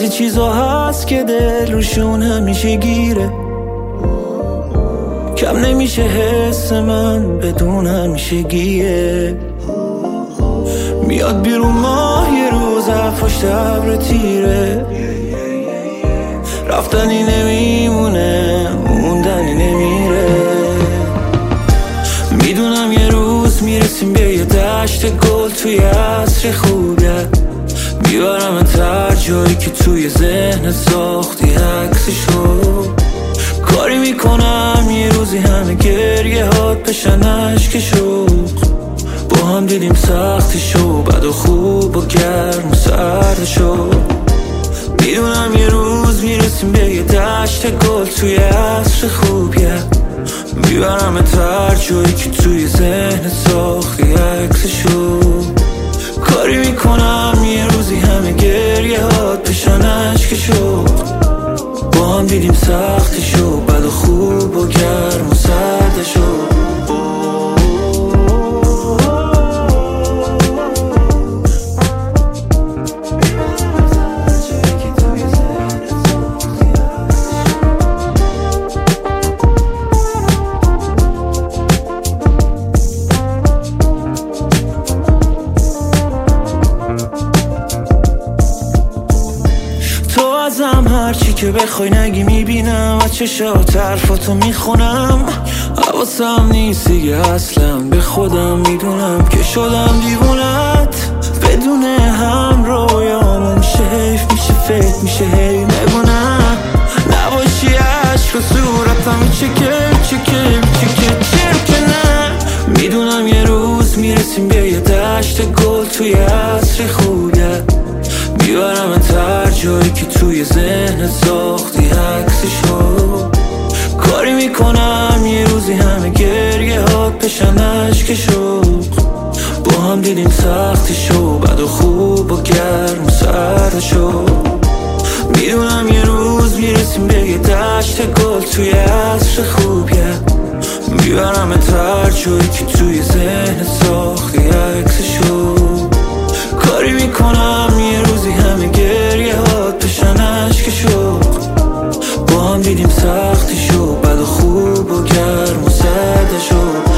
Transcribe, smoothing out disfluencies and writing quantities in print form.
بعضی چیزا هست که دل روشون همیشه گیره، کم نمیشه حس من بدون همیشه گیه. میاد بیرون ماه یه روز پشت ابر تیره، رفتنی نمیمونه موندنی نمیره. میدونم یه روز میرسیم به یه دشت گل توی عصر خوبیه، میبرم هر جایی که توی ذهن ساختی عکسشو. کاری میکنم یه روزی همه گریه هات بشن عشق شوق، با هم دیدیم سختیشو بد و خوب و گرم و سردشو. میدونم یه روز میرسیم به یه دشت گل توی عصر خوبیه، میبرم هر جایی که توی ذهن ساختی عکسشو. کاری میکنم یه روزی همه گریه هات بشن عشق شوق، با هم دیدیم سختشو بد و خوب و گرم و سردشو. ازم هرچی که بخوای نگی میبینم، از چشات حرفاتو میخونم. حواسم نیست دیگه اصلا به خودم، میدونم که شدم دیوونت. بدون هم رویامون میشه حیف، میشه فکر میشه هی نگونم. نباشی عشق و صورتم چکه نه. میدونم یه روز میرسیم به یه دشت گل توی عصر خوبیه، میبرم هر جایی که توی ذهن ساختی عکسشو. کاری میکنم یه روزی همه گریه هات بشن عشق شوق، با هم دیدیم سختیشو بد و خوب و گرم و سردشو. میدونم یه روز میرسیم به یه دشت گل توی عصر خوبیه، میبرم هر جایی که توی ذهن ساختی عکسشو. کاری میکنم یه روزی همه گریه هات بشن عشق شوق، با هم دیدیم سختیشو بد و خوب و گرم و سردشو.